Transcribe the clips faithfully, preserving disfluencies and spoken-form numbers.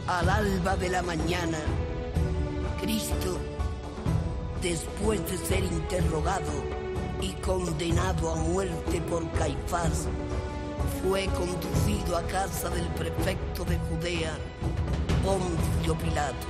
Al alba de la mañana, Cristo, después de ser interrogado y condenado a muerte por Caifás, fue conducido a casa del prefecto de Judea, Poncio Pilato.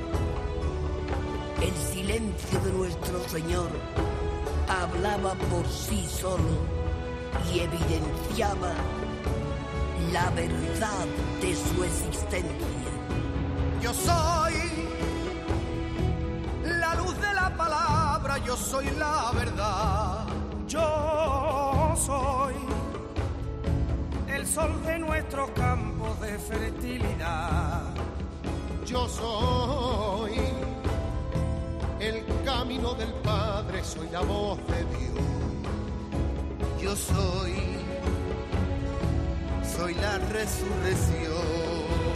El silencio de nuestro Señor hablaba por sí solo y evidenciaba la verdad de su existencia. Yo soy la luz de la palabra, yo soy la verdad. Yo soy el sol de nuestros campos de fertilidad. Yo soy el camino del Padre, soy la voz de Dios. Yo soy, soy la resurrección.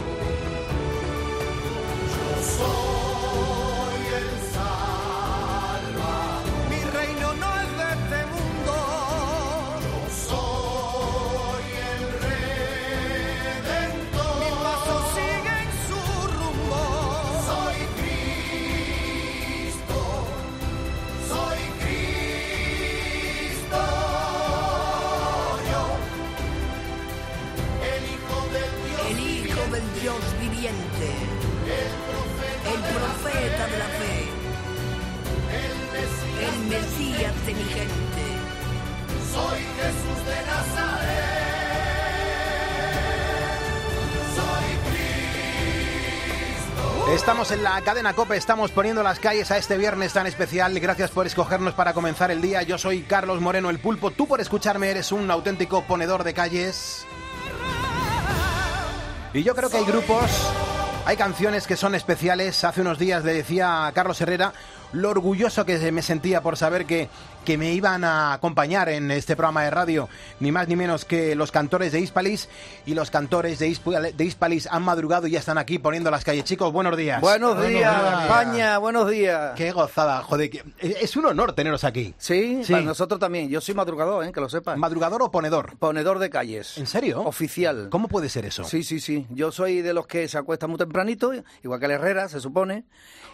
Yo soy el Salvador. Mi reino no es de este mundo. Yo soy el Redentor. Mis pasos siguen su rumbo. Soy Cristo. Soy Cristo. Yo, el Hijo del Dios. El Hijo del Dios viviente. El profeta de la fe, el Mesías de mi gente. Soy Jesús de Nazaret, soy Cristo. Estamos en la cadena COPE, estamos poniendo las calles a este viernes tan especial. Gracias por escogernos para comenzar el día. Yo soy Carlos Moreno, el Pulpo. Tú por escucharme eres un auténtico ponedor de calles. Y yo creo que hay grupos... Hay canciones que son especiales. Hace unos días le decía a Carlos Herrera lo orgulloso que me sentía por saber que, que me iban a acompañar en este programa de radio, ni más ni menos que los cantores de Hispalis, y los cantores de, Hisp- de Hispalis han madrugado y ya están aquí poniendo las calles. Chicos, buenos días. Buenos, buenos días, días, España, buenos días. Qué gozada, joder, que, es un honor teneros aquí. Sí, Sí. para nosotros también. Yo soy madrugador, ¿eh? Que lo sepas. ¿Madrugador o ponedor? Ponedor de calles. ¿En serio? Oficial. ¿Cómo puede ser eso? Sí, sí, sí. Yo soy de los que se acuesta muy tempranito, igual que el Herrera, se supone,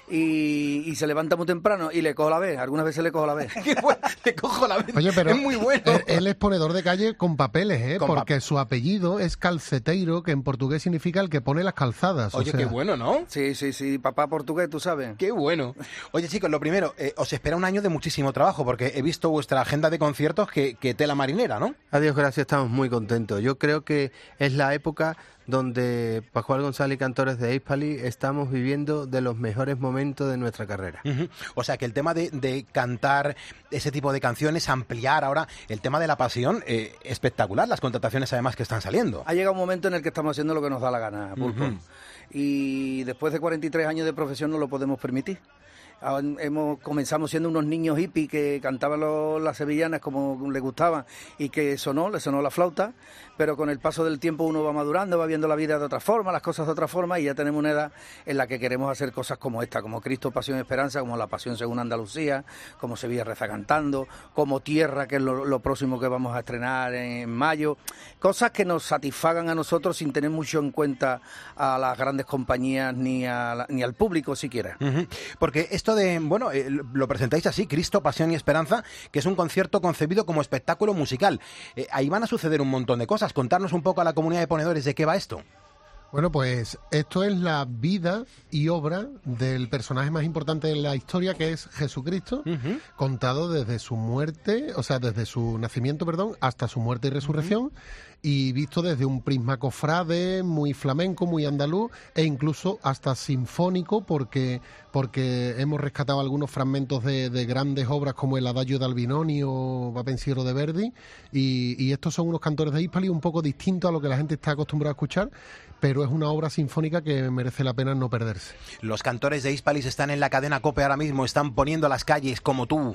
y, y se levanta muy temprano y le cojo la vez. Algunas veces le cojo la vez. Qué bueno, te cojo la vez. Oye, pero es muy bueno. Él, él es ponedor de calle con papeles, ¿eh? Con Porque pap- su apellido es Calceteiro, que en portugués significa el que pone las calzadas. Oye, o sea, qué bueno, ¿no? Sí, sí, sí. Papá portugués, tú sabes. Qué bueno. Oye, chicos, lo primero, eh, os espera un año de muchísimo trabajo, porque he visto vuestra agenda de conciertos que, que tela marinera, ¿no? Adiós, gracias, estamos muy contentos. Yo creo que es la época donde Pascual González y cantores de Hispali estamos viviendo de los mejores momentos de nuestra carrera. Uh-huh. O sea, que el tema de, de cantar ese tipo de canciones, ampliar ahora el tema de la pasión, eh, espectacular, las contrataciones además que están saliendo. Ha llegado un momento en el que estamos haciendo lo que nos da la gana, Pulpo. Uh-huh. Y después de cuarenta y tres años de profesión no lo podemos permitir. Ahora hemos comenzamos siendo unos niños hippies que cantaban lo, las sevillanas como les gustaban y que sonó, le sonó la flauta, pero con el paso del tiempo uno va madurando, va viendo la vida de otra forma, las cosas de otra forma, y ya tenemos una edad en la que queremos hacer cosas como esta, como Cristo, Pasión y Esperanza, como La Pasión según Andalucía, como Sevilla Reza Cantando, como Tierra, que es lo, lo próximo que vamos a estrenar en mayo, cosas que nos satisfagan a nosotros sin tener mucho en cuenta a las grandes compañías ni, a la, ni al público siquiera. Uh-huh. Porque esto de, bueno, eh, lo presentáis así, Cristo, Pasión y Esperanza, que es un concierto concebido como espectáculo musical. Eh, ahí van a suceder un montón de cosas. Contarnos un poco a la comunidad de ponedores de qué va esto. Bueno, pues esto es la vida y obra del personaje más importante de la historia, que es Jesucristo, uh-huh. contado desde su muerte, o sea, desde su nacimiento, perdón, hasta su muerte y resurrección, uh-huh. y visto desde un prisma cofrade, muy flamenco, muy andaluz, e incluso hasta sinfónico, porque, porque hemos rescatado algunos fragmentos de, de grandes obras como el Adagio de Albinoni o Va Pensiero de Verdi, y, y estos son unos cantores de Hispali un poco distintos a lo que la gente está acostumbrada a escuchar, pero es una obra sinfónica que merece la pena no perderse. Los cantores de Hispalis están en la cadena COPE ahora mismo, están poniendo las calles como tú.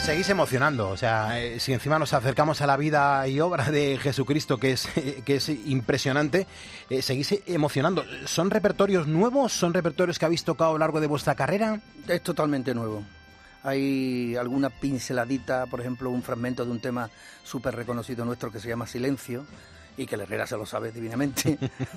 Seguís emocionando, o sea, eh, si encima nos acercamos a la vida y obra de Jesucristo, que es, eh, que es impresionante, eh, seguís emocionando. ¿Son repertorios nuevos? ¿Son repertorios que habéis tocado a lo largo de vuestra carrera? Es totalmente nuevo. Hay alguna pinceladita, por ejemplo, un fragmento de un tema súper reconocido nuestro que se llama Silencio, y que el Herrera se lo sabe divinamente.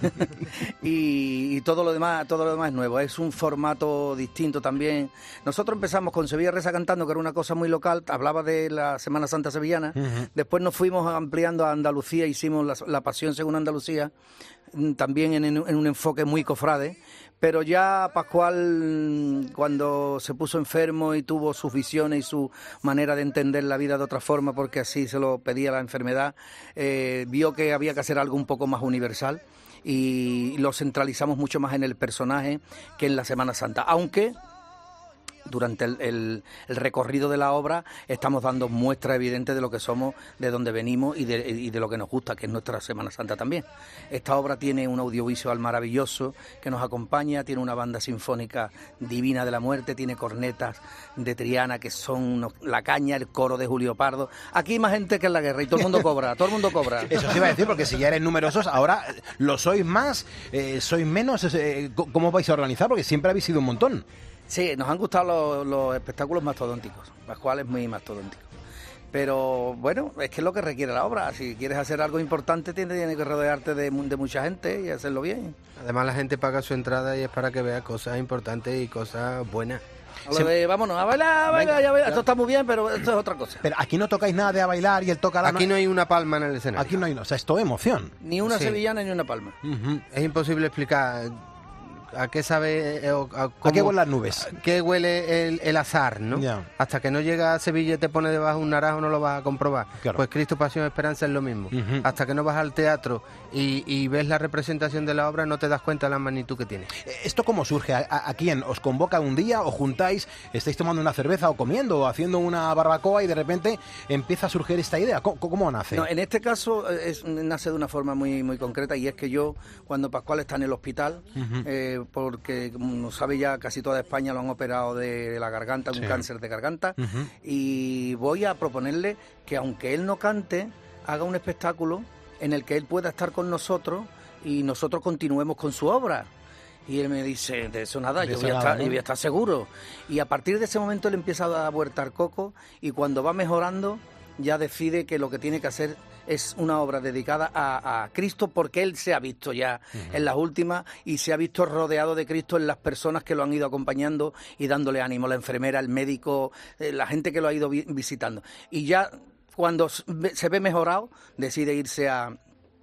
y, y todo lo demás todo lo demás es nuevo, es un formato distinto también. Nosotros empezamos con Sevilla Reza Cantando, que era una cosa muy local, hablaba de la Semana Santa sevillana. Uh-huh. Después nos fuimos ampliando a Andalucía, hicimos la, la Pasión según Andalucía, también en, en un enfoque muy cofrade. Pero ya Pascual, cuando se puso enfermo y tuvo sus visiones y su manera de entender la vida de otra forma, porque así se lo pedía la enfermedad, eh, vio que había que hacer algo un poco más universal y lo centralizamos mucho más en el personaje que en la Semana Santa. Aunque durante el, el, el recorrido de la obra estamos dando muestras evidentes de lo que somos, de dónde venimos y de, y de lo que nos gusta, que es nuestra Semana Santa también. Esta obra tiene un audiovisual maravilloso que nos acompaña, tiene una banda sinfónica divina de la muerte, tiene cornetas de Triana que son la caña, el coro de Julio Pardo. Aquí hay más gente que en la guerra y todo el mundo cobra, todo el mundo cobra. Eso se iba a decir, porque si ya eres numerosos, ahora lo sois más, eh, sois menos. Eh, ¿Cómo os vais a organizar? Porque siempre habéis sido un montón. Sí, nos han gustado los, los espectáculos mastodónticos, Pascual es muy mastodóntico. Pero bueno, es que es lo que requiere la obra. Si quieres hacer algo importante, tienes, tienes que rodearte de, de mucha gente y hacerlo bien. Además, la gente paga su entrada y es para que vea cosas importantes y cosas buenas. Lo de, vámonos, a bailar, a bailar, ya bailar. Esto está muy bien, pero esto es otra cosa. Pero aquí no tocáis nada de a bailar y el toca la... Aquí no hay una palma en el escenario. Aquí no hay, o sea, es todo emoción. Ni una Sí. sevillana ni una palma. Uh-huh. Es imposible explicar a qué sabe... Eh, o, a, cómo, ¿A qué huelen las nubes? ¿A qué huele el, el azar, no? Yeah. Hasta que no llega a Sevilla y te pone debajo un naranjo no lo vas a comprobar. Claro. Pues Cristo, Pasión, Esperanza es lo mismo. Uh-huh. Hasta que no vas al teatro y, y ves la representación de la obra no te das cuenta de la magnitud que tiene. ¿Esto cómo surge? ¿A, a, a quién? ¿Os convoca un día o juntáis, estáis tomando una cerveza o comiendo o haciendo una barbacoa y de repente empieza a surgir esta idea? ¿Cómo, cómo nace? No, en este caso es, nace de una forma muy, muy concreta, y es que yo, cuando Pascual está en el hospital, uh-huh. eh, porque como sabe ya casi toda España lo han operado de la garganta, un sí. cáncer de garganta, uh-huh. y voy a proponerle que aunque él no cante, haga un espectáculo en el que él pueda estar con nosotros y nosotros continuemos con su obra. Y él me dice, de eso nada, de yo voy, nada, a estar, ¿no? voy a estar seguro. Y a partir de ese momento él empieza a dar vuelta al coco, y cuando va mejorando ya decide que lo que tiene que hacer es una obra dedicada a, a Cristo, porque él se ha visto ya uh-huh. en las últimas y se ha visto rodeado de Cristo en las personas que lo han ido acompañando y dándole ánimo, la enfermera, el médico, eh, la gente que lo ha ido vi- visitando. Y ya cuando se ve mejorado, decide irse a...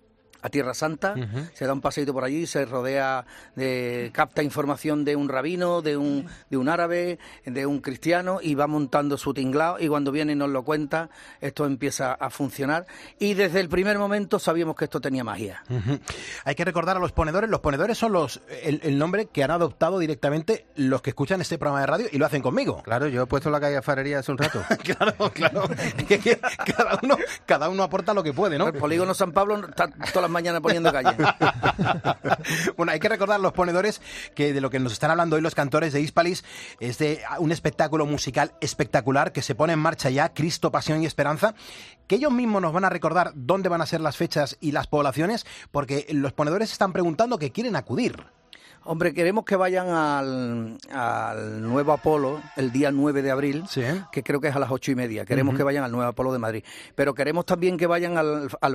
a Tierra Santa, uh-huh. se da un paseíto por allí, se rodea, de, capta información de un rabino, de un, de un árabe, de un cristiano, y va montando su tinglao, y cuando viene y nos lo cuenta, esto empieza a funcionar, y desde el primer momento sabíamos que esto tenía magia. Uh-huh. Hay que recordar a los ponedores, los ponedores son los el, el nombre que han adoptado directamente los que escuchan este programa de radio y lo hacen conmigo. Claro, yo he puesto la calle Farería hace un rato. claro, claro, que, que cada uno, cada uno aporta lo que puede, ¿no? El polígono San Pablo está todas las mañana poniendo calle. Bueno, hay que recordar a los ponedores que de lo que nos están hablando hoy los cantores de Hispalis es de un espectáculo musical espectacular que se pone en marcha ya, Cristo, Pasión y Esperanza, que ellos mismos nos van a recordar dónde van a ser las fechas y las poblaciones, porque los ponedores están preguntando que quieren acudir. Hombre, queremos que vayan al, al Nuevo Apolo el día nueve de abril, sí. que creo que es a las ocho y media. Queremos uh-huh. que vayan al Nuevo Apolo de Madrid. Pero queremos también que vayan al, al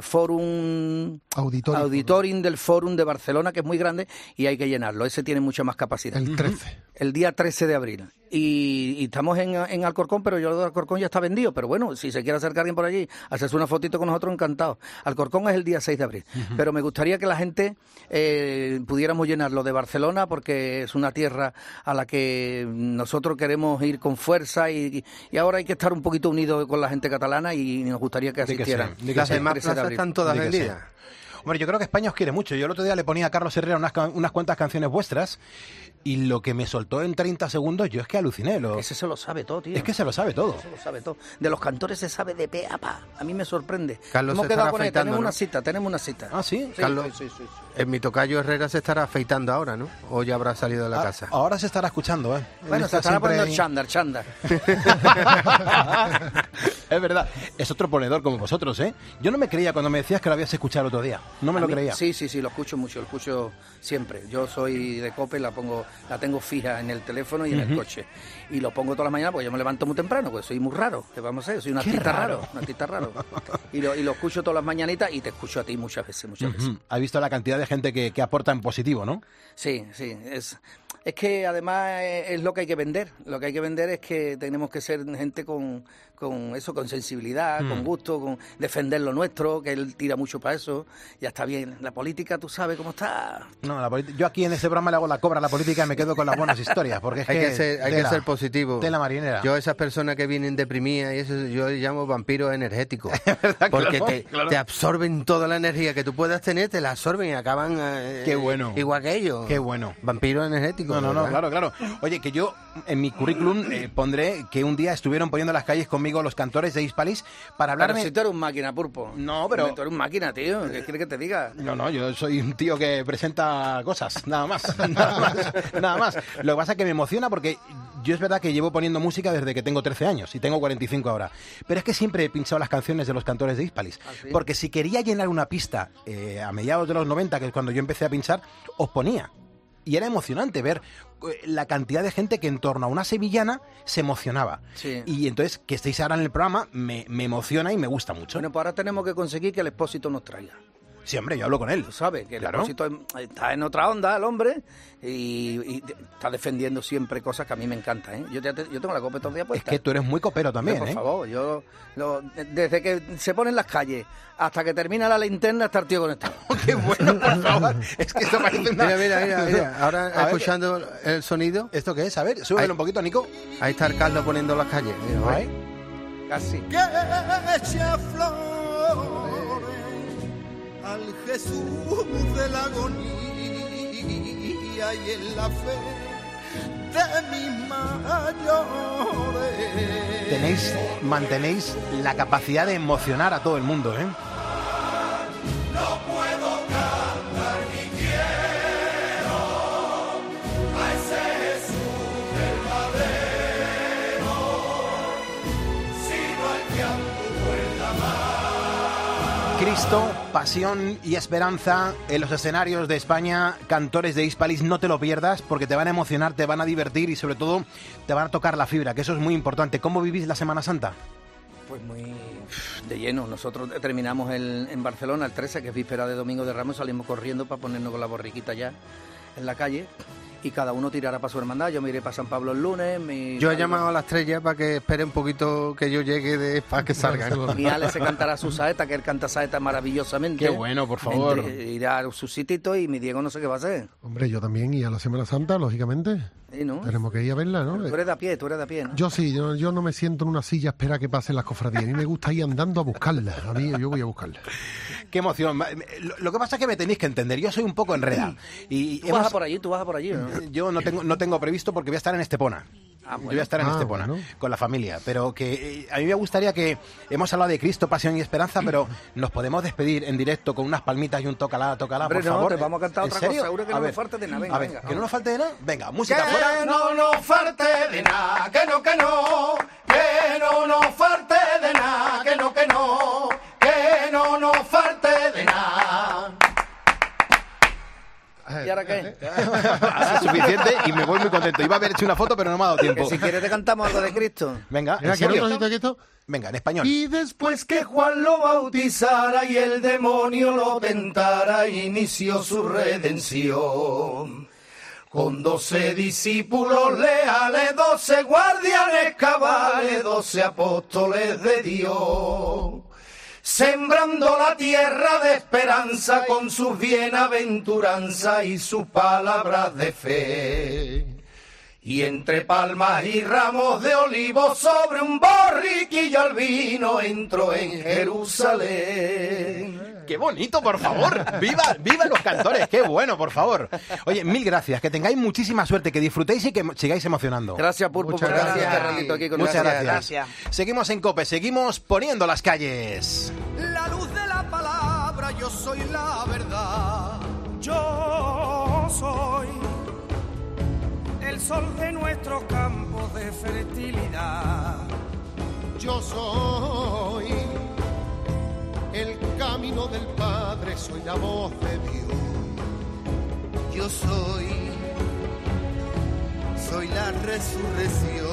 Fórum Auditorium. Auditorium del Fórum de Barcelona, que es muy grande y hay que llenarlo. Ese tiene mucha más capacidad. El trece. El día trece de abril. Y, y estamos en, en Alcorcón, pero yo lo de Alcorcón ya está vendido. Pero bueno, si se quiere acercar alguien por allí, hacerse una fotito con nosotros, encantado. Alcorcón es el día seis de abril. Uh-huh. Pero me gustaría que la gente eh, pudiéramos llenarlo de Barcelona, porque es una tierra a la que nosotros queremos ir con fuerza, y, y ahora hay que estar un poquito unidos con la gente catalana, y nos gustaría que asistieran. Las demás plazas están todas vendidas. Hombre, yo creo que España os quiere mucho. Yo el otro día le ponía a Carlos Herrera unas, unas cuantas canciones vuestras y lo que me soltó en treinta segundos, yo es que aluciné. Lo... Ese se lo sabe todo, tío. Es que se lo sabe todo. Se lo sabe todo. De los cantores se sabe de pe a pa. A mí me sorprende. Carlos Hemos se quedado estará con él. afeitando, Tenemos ¿no? una cita, tenemos una cita. Ah, ¿sí? Sí, Carlos, sí, sí, sí, sí. En mi tocayo Herrera se estará afeitando ahora, ¿no? O ya habrá salido de la Ah, casa. ahora se estará escuchando, ¿eh? Bueno, Él se está estará siempre poniendo el ahí. chándal, chándal. Es verdad, es otro ponedor como vosotros, ¿eh? Yo no me creía cuando me decías que lo habías escuchado el otro día. No me A lo mí- creía. Sí, sí, sí, lo escucho mucho, lo escucho siempre. Yo soy de COPE, la pongo, la tengo fija en el teléfono y en el coche. Y lo pongo todas las mañanas porque yo me levanto muy temprano, porque soy muy raro. ¿Qué vamos a hacer? Soy un Qué artista raro. raro, un artista raro. Y lo, y lo escucho todas las mañanitas y te escucho a ti muchas veces, muchas veces. Ujú. Has visto la cantidad de gente que, que aporta en positivo, ¿no? Sí, sí, es, es que además es, es lo que hay que vender. Lo que hay que vender es que tenemos que ser gente con, con eso, con sensibilidad, Mm. con gusto, con defender lo nuestro, que él tira mucho para eso. Ya está bien. La política, tú sabes cómo está. No, la politi- yo aquí en este programa le hago la cobra a la política y me quedo con las buenas historias, porque es Hay que, que ser, hay que tela, ser positivo. tela marinera. Yo a esas personas que vienen deprimidas y eso, yo les llamo vampiros energéticos. ¿Verdad? Porque Claro, te, claro. te absorben toda la energía que tú puedas tener, te la absorben y acaban eh, Qué bueno. igual que ellos. Qué bueno. Vampiros energéticos. No, no, no, ¿verdad? claro, claro. Oye, que yo en mi currículum eh, pondré que un día estuvieron poniendo las calles conmigo los cantores de Hispalis para Pero hablarme... si tú eres un máquina, Pulpo. No, pero- Tú eres un máquina, tío. ¿Qué quieres que te diga? No, no, yo soy un tío que presenta cosas, nada más, nada más, nada más. Lo que pasa es que me emociona porque yo es verdad que llevo poniendo música desde que tengo trece años y tengo cuarenta y cinco ahora. Pero es que siempre he pinchado las canciones de los cantores de Hispalis. ¿Ah, sí? Porque si quería llenar una pista eh, a mediados de los noventa, que es cuando yo empecé a pinchar, os ponía. Y era emocionante ver eh, la cantidad de gente que en torno a una sevillana se emocionaba. Sí. Y entonces, que estéis ahora en el programa, me, me emociona y me gusta mucho. Bueno, pues ahora tenemos que conseguir que el expósito nos traiga. Sí, hombre, yo hablo con él. Tú sabes que el Claro. Expósito está en otra onda, el hombre, y, y está defendiendo siempre cosas que a mí me encantan, ¿eh? Yo, ya te- yo tengo la copa todos los días Es puesta. que tú eres muy copero también, Por ¿eh? favor, yo lo- desde que se ponen las calles hasta que termina la linterna está el tío conectado. ¡Qué bueno, por favor! Es que esto parece una... Mira, mira, mira, mira. Ahora A ver, escuchando el sonido, ¿esto qué es? A ver, súbelo Ay. un poquito, Nico. ahí está el Carlos poniendo las calles. Mira, Ahí. Casi. que echa flores al Jesús de la agonía y en la fe de mis mayores. Tenéis, mantenéis la capacidad de emocionar a todo el mundo, ¿eh? Cristo, pasión y esperanza en los escenarios de España, cantores de Hispalis, no te lo pierdas porque te van a emocionar, te van a divertir y sobre todo te van a tocar la fibra, que eso es muy importante. ¿Cómo vivís la Semana Santa? Pues muy de lleno. Nosotros terminamos el- en Barcelona el trece, que es víspera de Domingo de Ramos, salimos corriendo para ponernos con la borriquita ya en la calle y cada uno tirará para su hermandad. Yo me iré para San Pablo el lunes. Mi, Yo he llamado a la estrella para que espere un poquito que yo llegue de, para que salgan. Mi Ale se cantará su saeta, que él canta saeta maravillosamente. Qué bueno, por favor. Entre- irá a su sitito y mi Diego no sé qué va a hacer. Hombre, yo también, y a la Semana Santa, lógicamente. Sí, ¿no? Tenemos que ir a verla, ¿no? Tú eres de a pie, tú eres de a pie, ¿no? Yo sí, yo, yo no me siento en una silla a esperar a que pasen las cofradías. A mí me gusta ir andando a buscarla. A mí yo voy a buscarla. ¡Qué emoción! Lo, lo que pasa es que me tenéis que entender, yo soy un poco enreda. Y Tú hemos- vas a por allí, tú vas a por allí, ¿no? Yo no tengo, no tengo previsto porque voy a estar en Estepona. Ah, bueno. Yo voy a estar en Ah, Estepona bueno. con la familia, pero que eh, a mí me gustaría que hemos hablado de Cristo, pasión y esperanza, pero nos podemos despedir en directo con unas palmitas y un tocalá, tocalá, Hombre, por no, favor. te vamos a cantar ¿En otra serio? cosa, seguro que A no ver, nos falte de nada. Venga, a ver, venga. que no nos falte de nada. Venga, música Que fuera. no nos falte de nada, que no, que no, que no nos falte de nada, que no, que no, que no nos falte de nada. ¿Y ahora qué? Es suficiente y me voy muy contento. Iba a haber hecho una foto, pero no me ha dado Que tiempo. si quieres te cantamos algo de Cristo. Venga, Mira, ¿en ¿quieres serio? un trocito de esto? Venga, en español. Y después Pues que Juan lo bautizara y el demonio lo tentara, inició su redención. Con doce discípulos leales, doce guardianes cabales, doce apóstoles de Dios. Sembrando la tierra de esperanza con sus bienaventuranzas y sus palabras de fe. Y entre palmas y ramos de olivo sobre un borriquillo al vino entro en Jerusalén. ¡Qué bonito, por favor! ¡Viva, viva los cantores! ¡Qué bueno, por favor! Oye, mil gracias, que tengáis muchísima suerte, que disfrutéis y que sigáis emocionando. Gracias, Pulpo, Muchas por gracias. este ratito aquí con Muchas nosotros. gracias. Seguimos en COPE, seguimos poniendo las calles. La luz de la palabra, yo soy la verdad. Yo soy el sol de nuestros campos de fertilidad. Yo soy el camino del Padre, soy la voz de Dios. Yo soy, soy la resurrección.